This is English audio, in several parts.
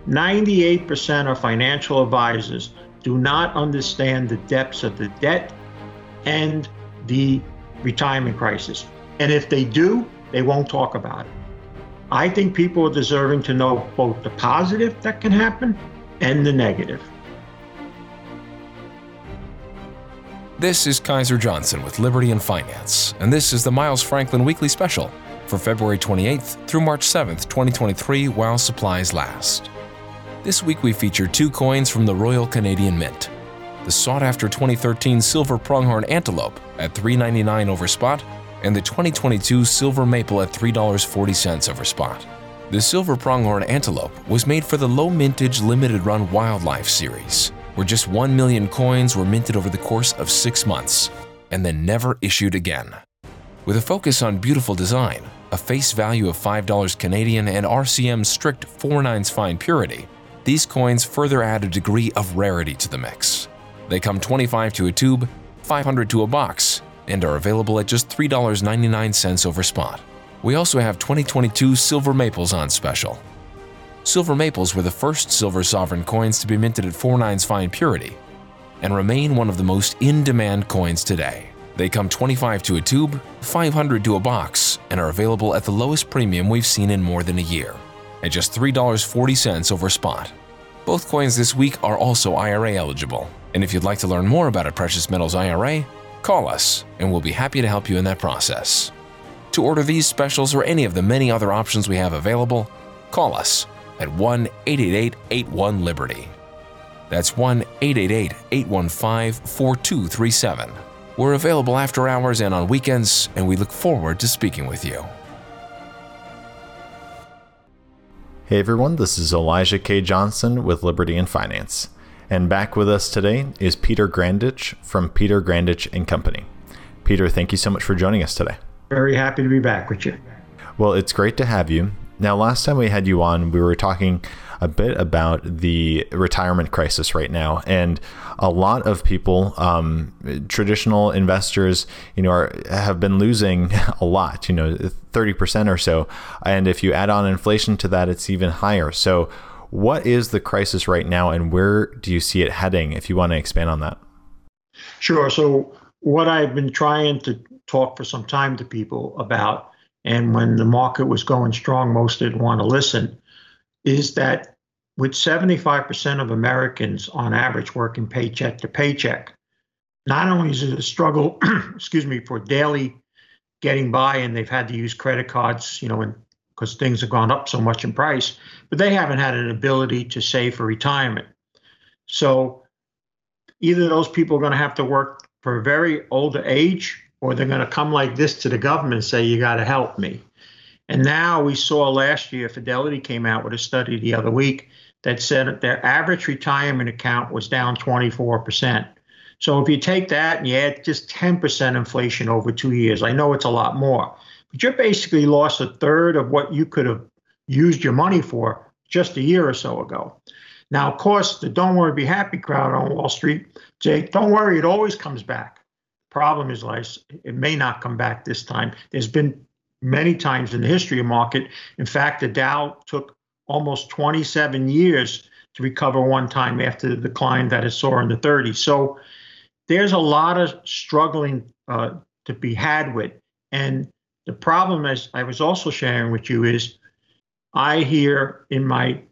98% of financial advisors do not understand the depths of the debt and the retirement crisis. And if they do, they won't talk about it. I think people are deserving to know both the positive that can happen and the negative. This is Kaiser Johnson with Liberty and Finance, and this is the Miles Franklin Weekly Special for February 28th through March 7th, 2023, while supplies last. This week we feature two coins from the Royal Canadian Mint: the sought-after 2013 Silver Pronghorn Antelope at $3.99 over spot, and the 2022 Silver Maple at $3.40 over spot. The Silver Pronghorn Antelope was made for the Low Mintage Limited Run Wildlife Series, where just 1 million coins were minted over the course of 6 months, and then never issued again. With a focus on beautiful design, a face value of $5 Canadian, and RCM's strict 4/9 fine purity, these coins further add a degree of rarity to the mix. They come 25 to a tube, 500 to a box, and are available at just $3.99 over spot. We also have 2022 Silver Maples on special. Silver Maples were the first silver sovereign coins to be minted at 4/9 fine purity and remain one of the most in-demand coins today. They come 25 to a tube, 500 to a box, and are available at the lowest premium we've seen in more than a year, at just $3.40 over spot. Both coins this week are also IRA eligible, and if you'd like to learn more about a precious metals IRA, call us and we'll be happy to help you in that process. To order these specials or any of the many other options we have available, call us at 1-888-81-LIBERTY. That's 1-888-815-4237. We're available after hours and on weekends, and we look forward to speaking with you. Hey everyone, this is Elijah K. Johnson with Liberty and Finance. And back with us today is Peter Grandich from Peter Grandich & Company. Peter, thank you so much for joining us today. Very happy to be back with you. Well, it's great to have you. Now, last time we had you on, we were talking a bit about the retirement crisis right now, and a lot of people, traditional investors, have been losing a lot, 30% or so. And if you add on inflation to that, it's even higher. So what is the crisis right now, and where do you see it heading, if you want to expand on that? Sure. So what I've been trying to talk for some time to people about, and when the market was going strong, most didn't want to listen, is that with 75% of Americans on average working paycheck to paycheck, not only is it a struggle, for daily getting by, and they've had to use credit cards, because things have gone up so much in price, but they haven't had an ability to save for retirement. So either those people are going to have to work for a very older age, or they're going to come like this to the government and say, you got to help me. And now we saw last year, Fidelity came out with a study the other week that said that their average retirement account was down 24%. So if you take that and you add just 10% inflation over 2 years, I know it's a lot more, but you basically lost a third of what you could have used your money for just a year or so ago. Now, of course, the don't worry, be happy crowd on Wall Street, Jake, don't worry, it always comes back. Problem is, it may not come back this time. There's been many times in the history of market. In fact, the Dow took almost 27 years to recover one time after the decline that it saw in the 30s. So there's a lot of struggling to be had with. And the problem, as I was also sharing with you, is I hear in my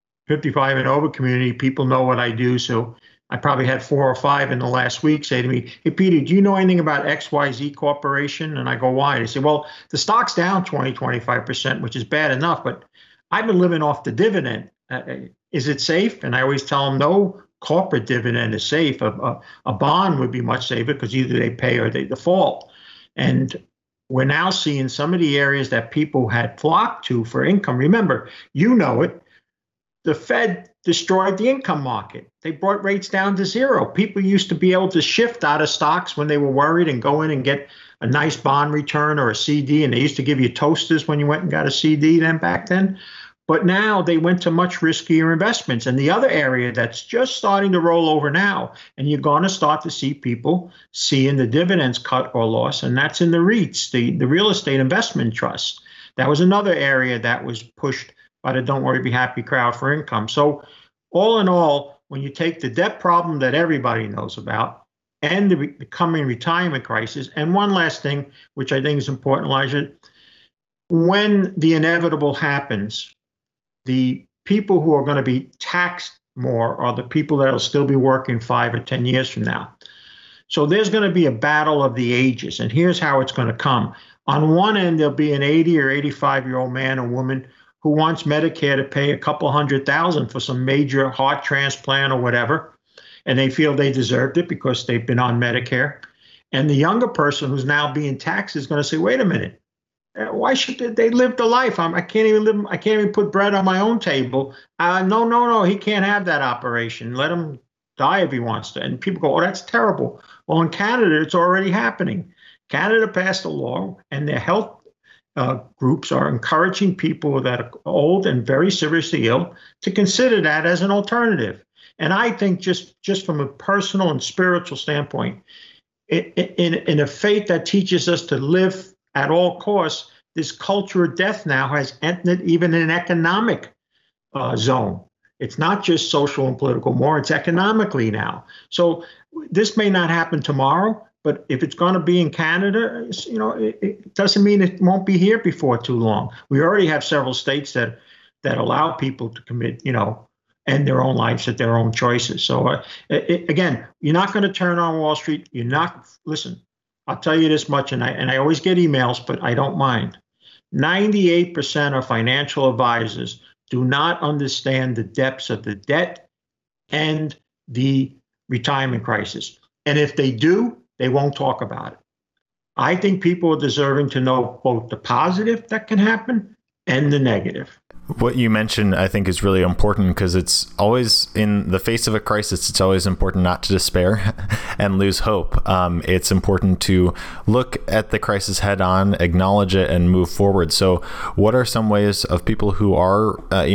55 and over community, people know what I do. So I probably had 4 or 5 in the last week say to me, hey, Peter, do you know anything about XYZ Corporation? And I go, why? They say, well, the stock's down 25%, which is bad enough, but I've been living off the dividend. Is it safe? And I always tell them, no corporate dividend is safe. A bond would be much safer because either they pay or they default. And we're now seeing some of the areas that people had flocked to for income. Remember, it. The Fed destroyed the income market. They brought rates down to zero. People used to be able to shift out of stocks when they were worried and go in and get a nice bond return or a CD. And they used to give you toasters when you went and got a CD back then. But now they went to much riskier investments. And the other area that's just starting to roll over now, and you're going to start to see people seeing the dividends cut or loss, and that's in the REITs, the real estate investment trusts. That was another area that was pushed by the Don't Worry, Be Happy crowd for income. So all in all, when you take the debt problem that everybody knows about and the coming retirement crisis, and one last thing, which I think is important, Elijah, when the inevitable happens, the people who are going to be taxed more are the people that will still be working 5 or 10 years from now. So there's going to be a battle of the ages, and here's how it's going to come. On one end, there'll be an 80 or 85-year-old man or woman who wants Medicare to pay a couple $100,000 for some major heart transplant or whatever, and they feel they deserved it because they've been on Medicare. And the younger person who's now being taxed is going to say, wait a minute, why should they live the life? I can't even put bread on my own table. No, he can't have that operation. Let him die if he wants to. And people go, oh, that's terrible. Well, in Canada, it's already happening. Canada passed a law, and their health groups are encouraging people that are old and very seriously ill to consider that as an alternative. And I think just from a personal and spiritual standpoint, in a faith that teaches us to live at all costs, this culture of death now has entered even an economic zone. It's not just social and political more, it's economically now. So this may not happen tomorrow, but if it's going to be in Canada, it doesn't mean it won't be here before too long. We already have several states that allow people to commit, end their own lives at their own choices. So again, you're not going to turn on Wall Street. Listen, I'll tell you this much, and I always get emails, but I don't mind. 98% of financial advisors do not understand the depths of the debt and the retirement crisis. And if they do, they won't talk about it. I think people are deserving to know both the positive that can happen and the negative. What you mentioned, I think, is really important because it's always, in the face of a crisis, it's always important not to despair and lose hope. It's important to look at the crisis head on, acknowledge it, and move forward. So what are some ways of people who are,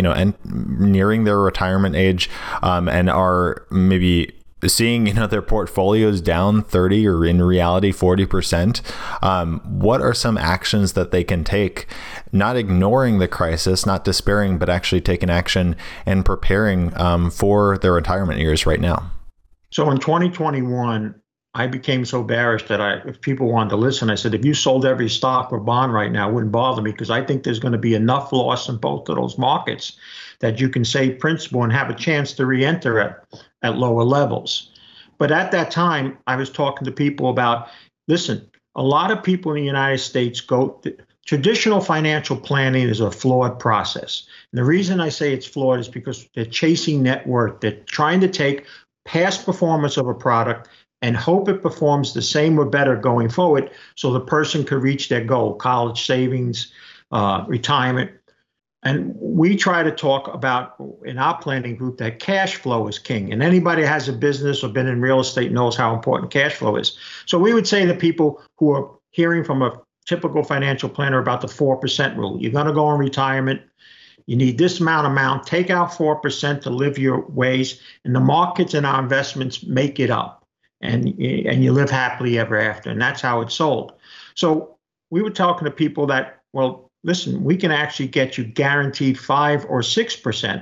nearing their retirement age and are maybe seeing, their portfolios down 30 or in reality 40%, what are some actions that they can take, not ignoring the crisis, not despairing, but actually taking action and preparing for their retirement years right now? So in 2021, I became so bearish that if people wanted to listen, I said, if you sold every stock or bond right now, it wouldn't bother me, because I think there's going to be enough loss in both of those markets that you can save principal and have a chance to re-enter at lower levels. But at that time, I was talking to people about, listen, a lot of people in the United States traditional financial planning is a flawed process. And the reason I say it's flawed is because they're chasing net worth. They're trying to take past performance of a product and hope it performs the same or better going forward so the person could reach their goal, college savings, retirement. And we try to talk about in our planning group that cash flow is king. And anybody who has a business or been in real estate knows how important cash flow is. So we would say to people who are hearing from a typical financial planner about the 4% rule, you're going to go in retirement, you need this amount, take out 4% to live your ways, and the markets and our investments make it up. And you live happily ever after. And that's how it's sold. So we were talking to people that, well, listen, we can actually get you guaranteed 5 or 6%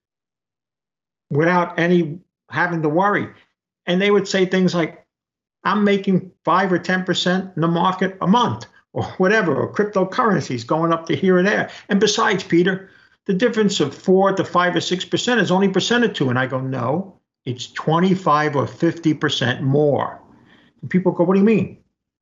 without any having to worry. And they would say things like, I'm making 5 or 10% in the market a month or whatever, or cryptocurrencies going up to here or there. And besides, Peter, the difference of 4 to 5 or 6% is only % or 2. And I go, no, it's 25 or 50% more. And people go, what do you mean?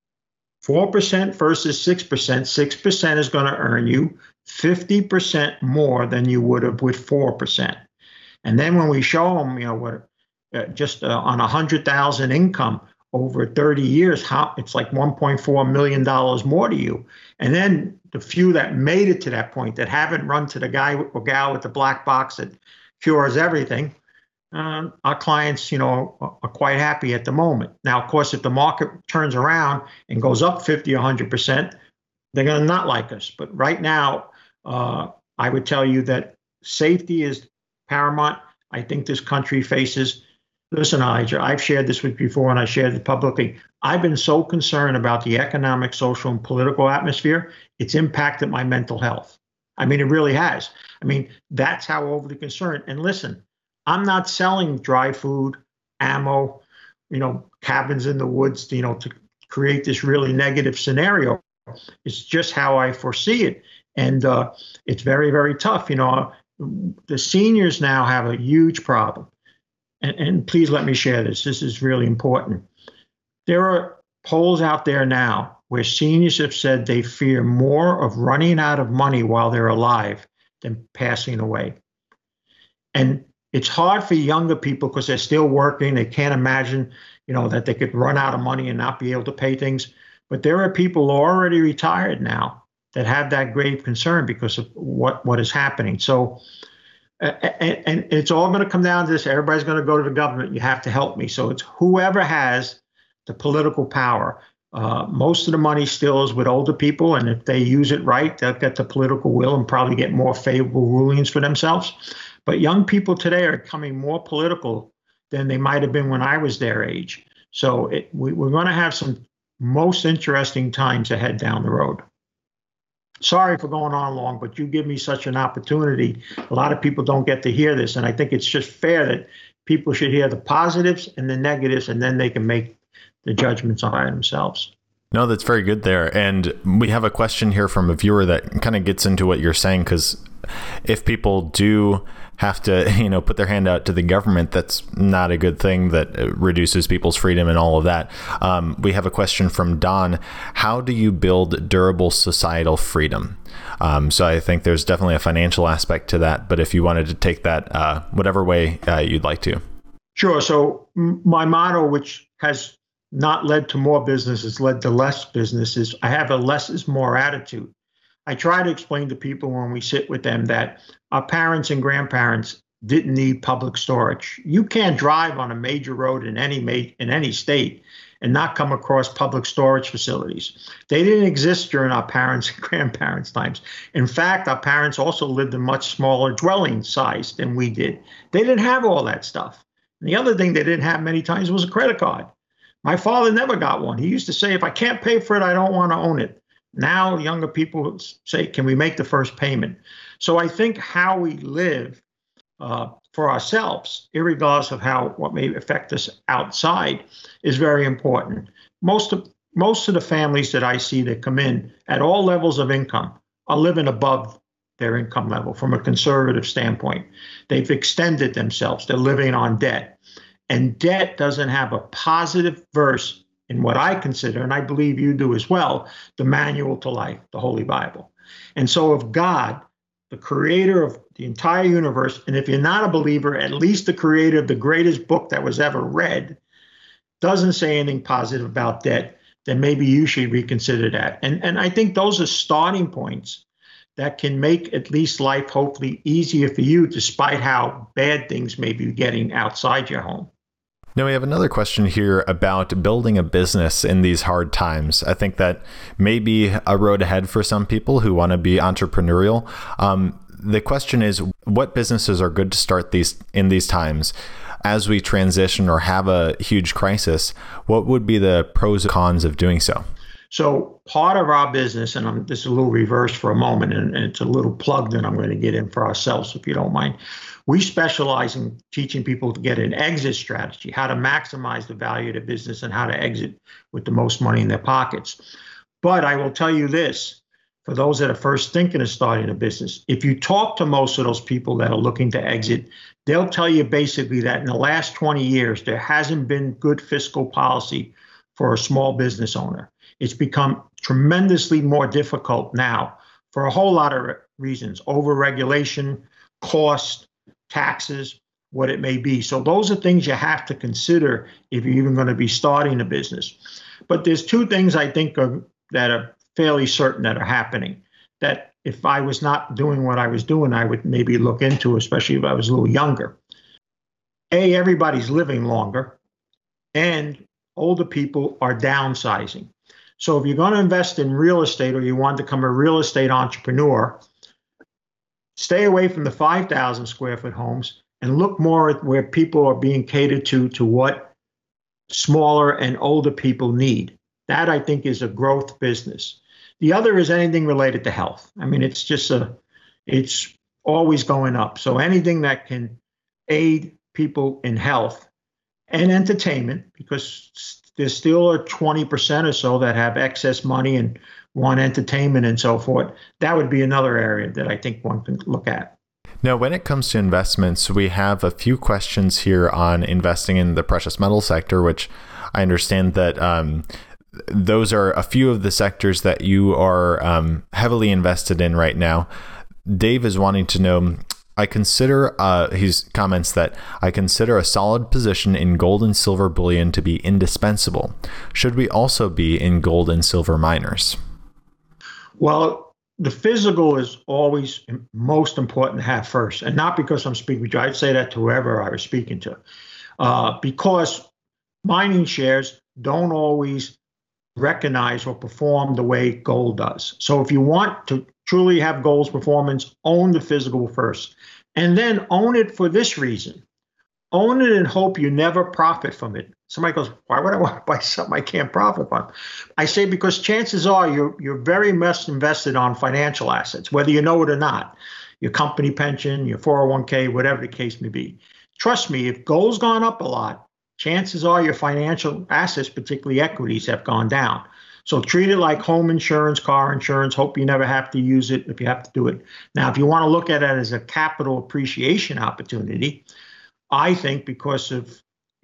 4% versus 6%, 6% is going to earn you 50% more than you would have with 4%. And then when we show them, just on 100,000 income over 30 years, it's like $1.4 million more to you. And then the few that made it to that point, that haven't run to the guy or gal with the black box that cures everything, our clients, are quite happy at the moment. Now, of course, if the market turns around and goes up 50 or 100%, they're going to not like us. But right now, I would tell you that safety is paramount. I think this country faces, listen, Elijah, I've shared this with you before and I shared it publicly. I've been so concerned about the economic, social, and political atmosphere. It's impacted my mental health. I mean, it really has. I mean, that's how overly concerned. And listen, I'm not selling dry food, ammo, cabins in the woods, to create this really negative scenario. It's just how I foresee it. And it's very, very tough. The seniors now have a huge problem. And please let me share this. This is really important. There are polls out there now where seniors have said they fear more of running out of money while they're alive than passing away. And it's hard for younger people because they're still working. They can't imagine, that they could run out of money and not be able to pay things. But there are people who are already retired now that have that grave concern because of what is happening. So, and it's all going to come down to this. Everybody's going to go to the government. You have to help me. So it's whoever has the political power. Most of the money still is with older people, and if they use it right, they'll get the political will and probably get more favorable rulings for themselves. But young people today are becoming more political than they might have been when I was their age. So we're going to have some most interesting times ahead down the road. Sorry for going on long, but you give me such an opportunity. A lot of people don't get to hear this, and I think it's just fair that people should hear the positives and the negatives, and then they can make the judgments on themselves. No, that's very good there. And we have a question here from a viewer that kind of gets into what you're saying, because if people do have to, put their hand out to the government, that's not a good thing. That reduces people's freedom and all of that. We have a question from Don. How do you build durable societal freedom? So I think there's definitely a financial aspect to that. But if you wanted to take that whatever way you'd like to. Sure. So my motto, which has not led to more businesses, led to less businesses, I have a less is more attitude. I try to explain to people when we sit with them that our parents and grandparents didn't need public storage. You can't drive on a major road in any state and not come across public storage facilities. They didn't exist during our parents' and grandparents' times. In fact, our parents also lived in much smaller dwelling size than we did. They didn't have all that stuff. And the other thing they didn't have many times was a credit card. My father never got one. He used to say, if I can't pay for it, I don't want to own it. Now younger people say, can we make the first payment? So I think how we live for ourselves, irregardless of what may affect us outside, is very important. Most of the families that I see that come in at all levels of income are living above their income level from a conservative standpoint. They've extended themselves. They're living on debt. And debt doesn't have a positive verse in what I consider, and I believe you do as well, the manual to life, the Holy Bible. And so if God, the creator of the entire universe, and if you're not a believer, at least the creator of the greatest book that was ever read, doesn't say anything positive about debt, then maybe you should reconsider that. And I think those are starting points that can make at least life hopefully easier for you, despite how bad things may be getting outside your home. Now we have another question here about building a business in these hard times. I think that may be a road ahead for some people who want to be entrepreneurial. The question is, what businesses are good to start in these times? As we transition or have a huge crisis, what would be the pros and cons of doing so? So part of our business, and this is a little reverse for a moment, and it's a little plug that I'm going to get in for ourselves, if you don't mind. We specialize in teaching people to get an exit strategy, how to maximize the value of the business and how to exit with the most money in their pockets. But I will tell you this, for those that are first thinking of starting a business, if you talk to most of those people that are looking to exit, they'll tell you basically that in the last 20 years, there hasn't been good fiscal policy for a small business owner. It's become tremendously more difficult now for a whole lot of reasons: overregulation, cost, taxes, what it may be. So those are things you have to consider if you're even going to be starting a business. But there's two things I think that are fairly certain that are happening, that if I was not doing what I was doing, I would maybe look into, especially if I was a little younger. Everybody's living longer, and older people are downsizing. So if you're going to invest in real estate or you want to become a real estate entrepreneur, stay away from the 5,000 square foot homes and look more at where people are being catered to what smaller and older people need. That, I think, is a growth business. The other is anything related to health. I mean, it's just it's always going up. So anything that can aid people in health and entertainment, because there's still a 20% or so that have excess money and want entertainment and so forth, that would be another area that I think one can look at. Now, when it comes to investments, we have a few questions here on investing in the precious metal sector, which I understand that those are a few of the sectors that you are heavily invested in right now. Dave is wanting to know, he comments that I consider a solid position in gold and silver bullion to be indispensable. Should we also be in gold and silver miners? Well, the physical is always most important to have first, and not because I'm speaking with you. I'd say that to whoever I was speaking to, because mining shares don't always recognize or perform the way gold does. So if you want to truly have gold's performance, own the physical first, and then own it for this reason. Own it and hope you never profit from it. Somebody goes, why would I want to buy something I can't profit from? I say, because chances are you're very much invested on financial assets, whether you know it or not. Your company pension, your 401k, whatever the case may be. Trust me, if gold's gone up a lot, chances are your financial assets, particularly equities, have gone down. So treat it like home insurance, car insurance. Hope you never have to use it if you have to do it. Now, if you want to look at it as a capital appreciation opportunity, I think because of,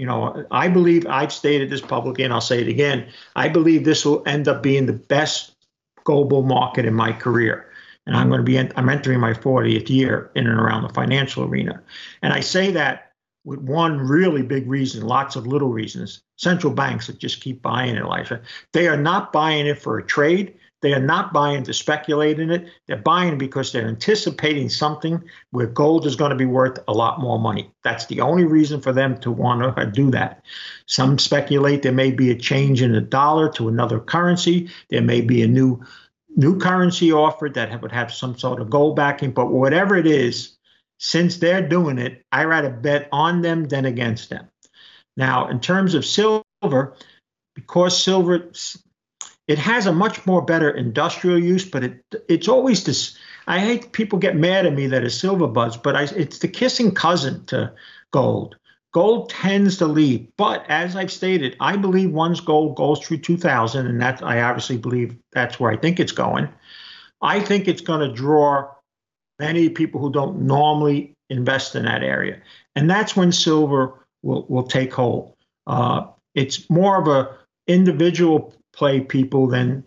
I believe, I've stated this publicly and I'll say it again, I believe this will end up being the best gold bull market in my career. And I'm entering my 40th year in and around the financial arena. And I say that with one really big reason, lots of little reasons. Central banks that just keep buying it, Elijah. They are not buying it for a trade. They are not buying to speculate in it. They're buying because they're anticipating something where gold is going to be worth a lot more money. That's the only reason for them to want to do that. Some speculate there may be a change in the dollar to another currency. There may be a new currency offered that would have some sort of gold backing. But whatever it is, since they're doing it, I rather bet on them than against them. Now, in terms of silver, because silver, it has a much more better industrial use, but it's always this. I hate people get mad at me that it's silver buzz, but it's the kissing cousin to gold. Gold tends to lead, but as I've stated, I believe once gold goes through 2000, and that I obviously believe that's where I think it's going. I think it's going to draw many people who don't normally invest in that area, and that's when silver will take hold. It's more of a individual play people than,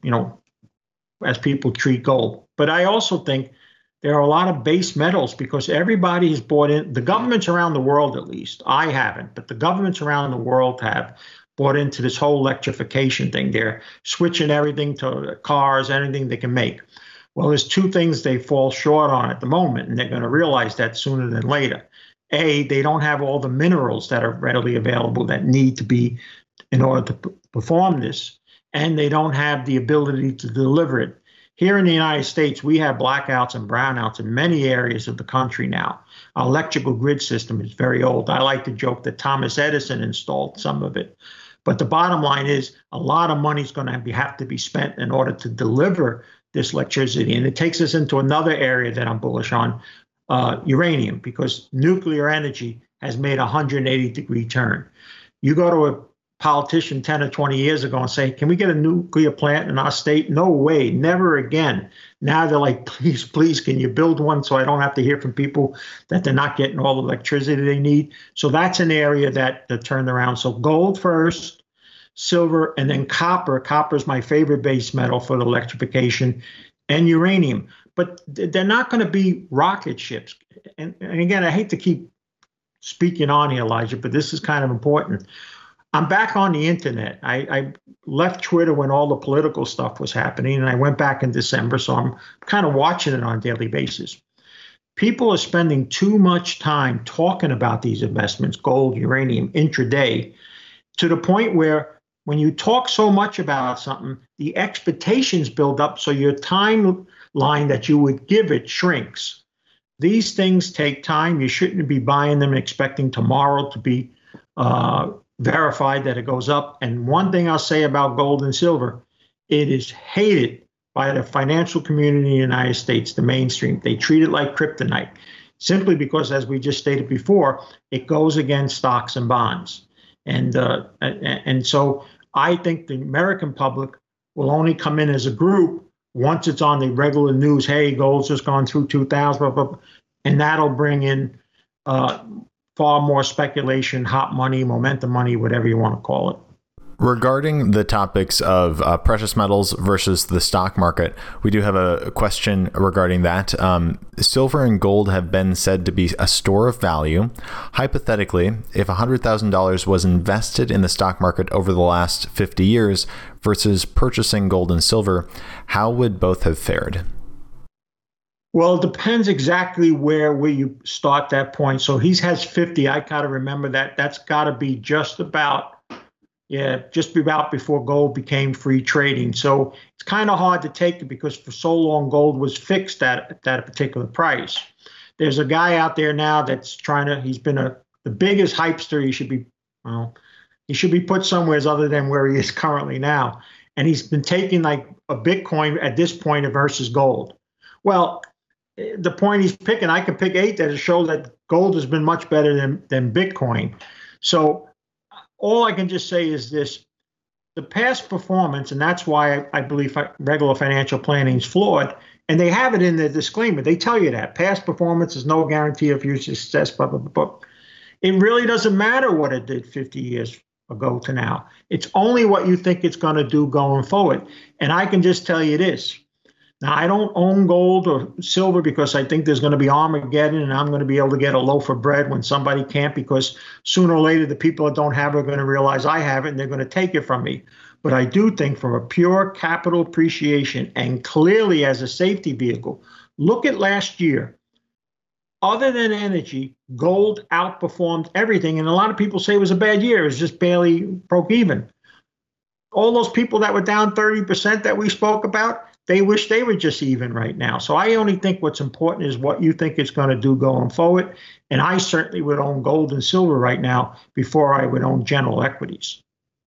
as people treat gold. But I also think there are a lot of base metals because everybody has bought in. The governments around the world, at least, I haven't, but the governments around the world have bought into this whole electrification thing. They're switching everything to cars, anything they can make. Well, there's two things they fall short on at the moment, and they're going to realize that sooner than later. A, they don't have all the minerals that are readily available that need to be in order to perform this, and they don't have the ability to deliver it. Here in the United States, we have blackouts and brownouts in many areas of the country now. Our electrical grid system is very old. I like to joke that Thomas Edison installed some of it. But the bottom line is a lot of money is going to have to be spent in order to deliver this electricity. And it takes us into another area that I'm bullish on, uranium, because nuclear energy has made a 180-degree turn. You go to a politician 10 or 20 years ago and say, can we get a nuclear plant in our state? No way, never again. Now they're like, please, can you build one so I don't have to hear from people that they're not getting all the electricity they need? So that's an area that turned around. So gold first, silver, and then copper. Copper is my favorite base metal for the electrification, and uranium. But they're not going to be rocket ships. And again, I hate to keep speaking on here, Elijah, but this is kind of important. I'm back on the internet. I left Twitter when all the political stuff was happening, and I went back in December, so I'm kind of watching it on a daily basis. People are spending too much time talking about these investments, gold, uranium, intraday, to the point where when you talk so much about something, the expectations build up, so your timeline that you would give it shrinks. These things take time. You shouldn't be buying them and expecting tomorrow to be verified that it goes up. And one thing I'll say about gold and silver, it is hated by the financial community in the United States, the mainstream. They treat it like kryptonite, simply because, as we just stated before, it goes against stocks and bonds. And so I think the American public will only come in as a group once it's on the regular news. Hey, gold's just gone through 2,000, blah, blah, blah, and that'll bring in far more speculation, hot money, momentum money, whatever you want to call it. Regarding the topics of precious metals versus the stock market, we do have a question regarding that. Silver and gold have been said to be a store of value. Hypothetically, if $100,000 was invested in the stock market over the last 50 years versus purchasing gold and silver, how would both have fared? Well, it depends exactly where you start that point. So he has 50. I got to remember that. That's got to be just about before gold became free trading. So it's kind of hard to take it because for so long gold was fixed at that particular price. There's a guy out there now that's he's been the biggest hypester. He should be put somewhere other than where he is currently now. And he's been taking like a Bitcoin at this point versus gold. Well, the point he's picking, I can pick 8 that show that gold has been much better than Bitcoin. So all I can just say is this: the past performance, and that's why I believe regular financial planning is flawed, and they have it in the disclaimer. They tell you that past performance is no guarantee of future success, blah, blah, blah, blah. It really doesn't matter what it did 50 years ago to now. It's only what you think it's going to do going forward. And I can just tell you this. Now, I don't own gold or silver because I think there's going to be Armageddon and I'm going to be able to get a loaf of bread when somebody can't, because sooner or later the people that don't have it are going to realize I have it and they're going to take it from me. But I do think from a pure capital appreciation and clearly as a safety vehicle, look at last year. Other than energy, gold outperformed everything. And a lot of people say it was a bad year. It was just barely broke even. All those people that were down 30% that we spoke about, they wish they were just even right now. So I only think what's important is what you think it's going to do going forward. And I certainly would own gold and silver right now before I would own general equities.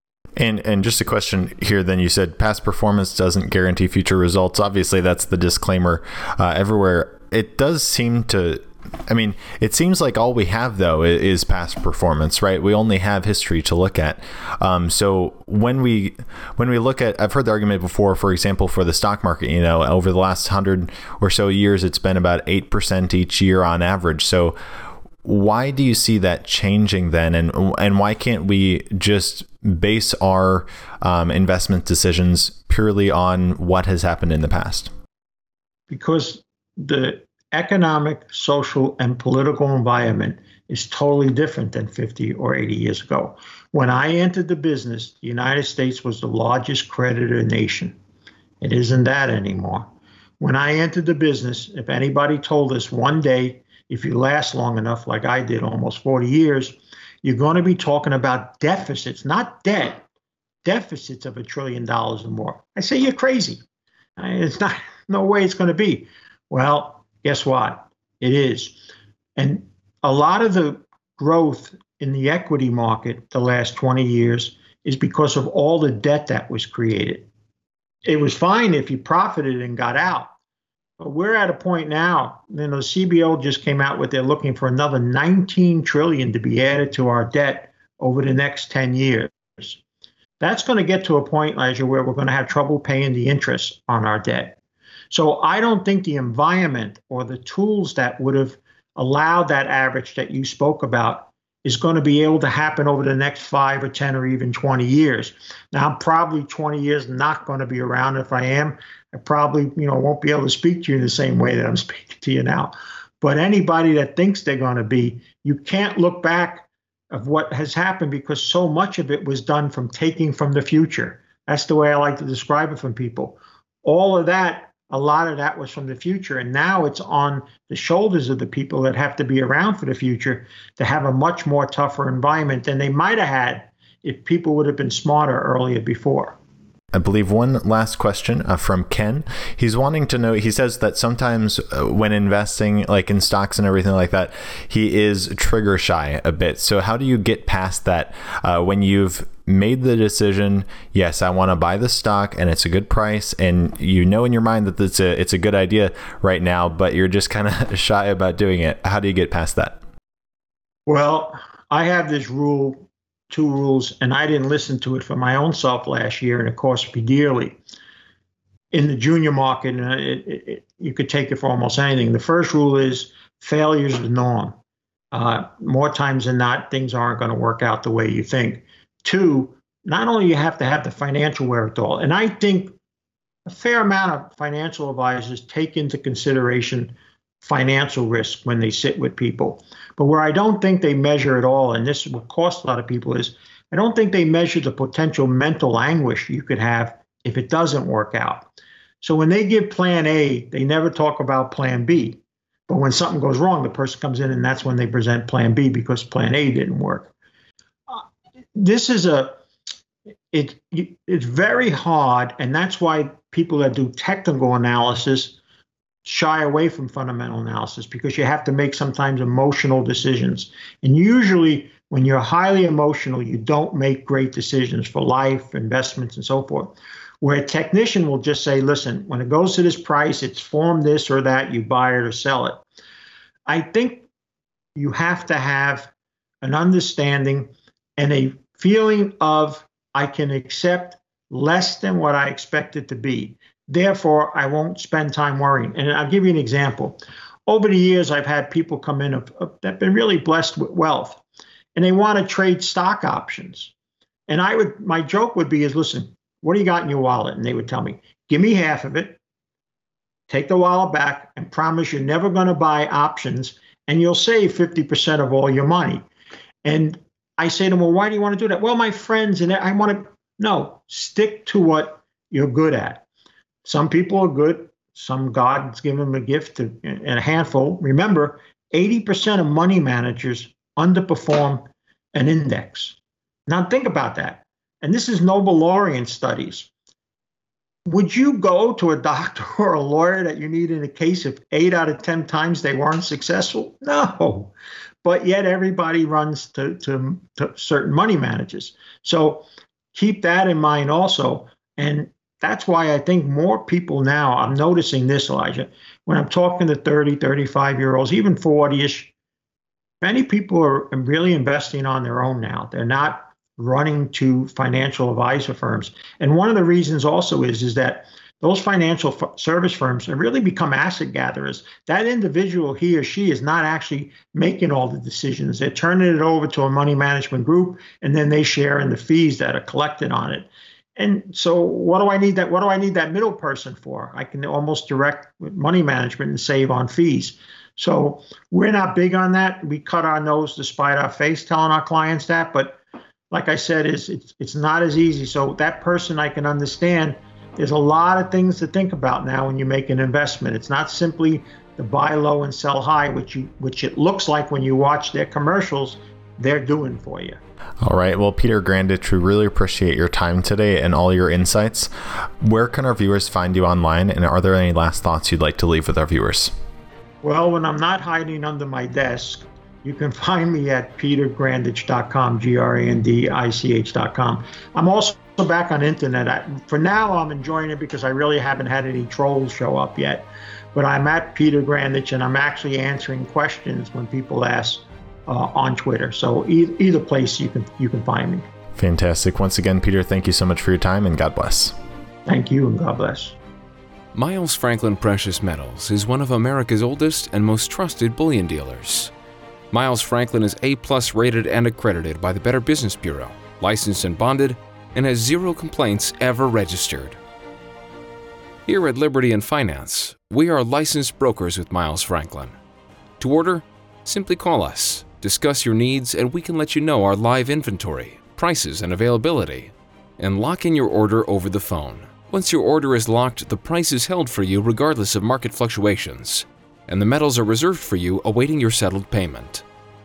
And just a question here, then you said past performance doesn't guarantee future results. Obviously, that's the disclaimer everywhere. It does seem to, it seems like all we have, though, is past performance, right? We only have history to look at. So when we look at, I've heard the argument before, for example, for the stock market, over the last 100 or so years, it's been about 8% each year on average. So why do you see that changing then? And why can't we just base our investment decisions purely on what has happened in the past? Because the economic, social, and political environment is totally different than 50 or 80 years ago. When I entered the business, the United States was the largest creditor nation. It isn't that anymore. When I entered the business, if anybody told us one day, if you last long enough, like I did almost 40 years, you're going to be talking about deficits, not debt, deficits of $1 trillion or more. I say, you're crazy. It's not, no way it's going to be. Well, guess what? It is. And a lot of the growth in the equity market the last 20 years is because of all the debt that was created. It was fine if you profited and got out. But we're at a point now, the CBO just came out with, they're looking for another 19 trillion to be added to our debt over the next 10 years. That's going to get to a point, Elijah, where we're going to have trouble paying the interest on our debt. So I don't think the environment or the tools that would have allowed that average that you spoke about is going to be able to happen over the next 5 or 10 or even 20 years. Now, I'm probably 20 years not going to be around. If I am, I probably won't be able to speak to you in the same way that I'm speaking to you now. But anybody that thinks they're going to be, you can't look back of what has happened because so much of it was done from taking from the future. That's the way I like to describe it from people. All of that, a lot of that was from the future. And now it's on the shoulders of the people that have to be around for the future to have a much more tougher environment than they might have had if people would have been smarter earlier before. I believe one last question from Ken. He's wanting to know, he says that sometimes when investing like in stocks and everything like that, he is trigger shy a bit. So how do you get past that when you've made the decision, yes, I want to buy the stock and it's a good price, and you know in your mind that it's a good idea right now, but you're just kind of shy about doing it. How do you get past that? Well, I have this rule, 2 rules, and I didn't listen to it for my own self last year, and it cost me dearly. In the junior market, you could take it for almost anything. The first rule is failure is the norm. More times than not, things aren't going to work out the way you think. 2, not only you have to have the financial wherewithal, and I think a fair amount of financial advisors take into consideration financial risk when they sit with people. But where I don't think they measure it all, and this will cost a lot of people, is I don't think they measure the potential mental anguish you could have if it doesn't work out. So when they give plan A, they never talk about plan B. But when something goes wrong, the person comes in and that's when they present plan B because plan A didn't work. This is it's very hard, and that's why people that do technical analysis shy away from fundamental analysis, because you have to make sometimes emotional decisions. And usually when you're highly emotional, you don't make great decisions for life, investments, and so forth. Where a technician will just say, listen, when it goes to this price, it's formed this or that, you buy it or sell it. I think you have to have an understanding and a feeling of, I can accept less than what I expect it to be. Therefore, I won't spend time worrying. And I'll give you an example. Over the years, I've had people come in that have been really blessed with wealth, and they want to trade stock options. And my joke would be is, listen, what do you got in your wallet? And they would tell me, give me half of it, take the wallet back, and promise you're never going to buy options, and you'll save 50% of all your money. And I say to them, well, why do you want to do that? Well, my friends, and I want to, no, stick to what you're good at. Some people are good. Some God's given them a gift and a handful. Remember, 80% of money managers underperform an index. Now think about that. And this is Nobel laureate studies. Would you go to a doctor or a lawyer that you need in a case if 8 out of 10 times they weren't successful? No. But yet everybody runs to certain money managers. So keep that in mind also. And that's why I think more people now, I'm noticing this, Elijah, when I'm talking to 30, 35-year-olds, even 40-ish, many people are really investing on their own now. They're not running to financial advisor firms. And one of the reasons also is that those financial service firms have really become asset gatherers. That individual, he or she, is not actually making all the decisions. They're turning it over to a money management group, and then they share in the fees that are collected on it. And so what do I need that middle person for? I can almost direct money management and save on fees. So we're not big on that. We cut our nose to spite our face telling our clients that. But like I said, it's not as easy. So that person, I can understand, there's a lot of things to think about now when you make an investment. It's not simply the buy low and sell high, which it looks like when you watch their commercials, they're doing for you. All right. Well, Peter Grandich, we really appreciate your time today and all your insights. Where can our viewers find you online? And are there any last thoughts you'd like to leave with our viewers? Well, when I'm not hiding under my desk, you can find me at petergrandich.com, GRANDICH.com. I'm also back on internet. For now, I'm enjoying it because I really haven't had any trolls show up yet. But I'm at Peter Grandich, and I'm actually answering questions when people ask on Twitter. So either place you can find me. Fantastic. Once again, Peter, thank you so much for your time, and God bless. Thank you, and God bless. Miles Franklin Precious Metals is one of America's oldest and most trusted bullion dealers. Miles Franklin is A+ rated and accredited by the Better Business Bureau, licensed and bonded, and has 0 complaints ever registered. Here at Liberty and Finance, we are licensed brokers with Miles Franklin. To order, simply call us, discuss your needs, and we can let you know our live inventory, prices, and availability, and lock in your order over the phone. Once your order is locked, the price is held for you regardless of market fluctuations, and the metals are reserved for you awaiting your settled payment.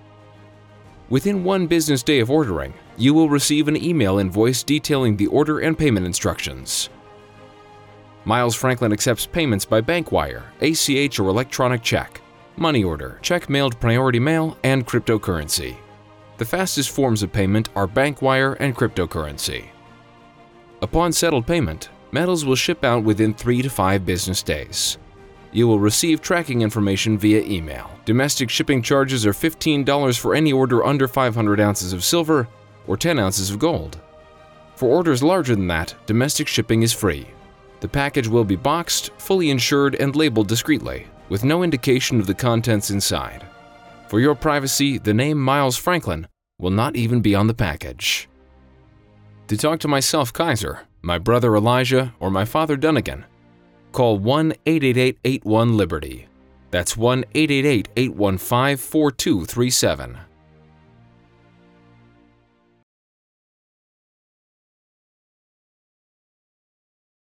Within 1 business day of ordering, you will receive an email invoice detailing the order and payment instructions. Miles Franklin accepts payments by bank wire, ACH or electronic check, money order, check mailed priority mail, and cryptocurrency. The fastest forms of payment are bank wire and cryptocurrency. Upon settled payment, metals will ship out within 3 to 5 business days. You will receive tracking information via email. Domestic shipping charges are $15 for any order under 500 ounces of silver or 10 ounces of gold. For orders larger than that, domestic shipping is free. The package will be boxed, fully insured, and labeled discreetly, with no indication of the contents inside. For your privacy, the name Miles Franklin will not even be on the package. To talk to myself, Kaiser, my brother Elijah, or my father Dunnigan, call 1-888-81-LIBERTY. That's 1-888-815-4237.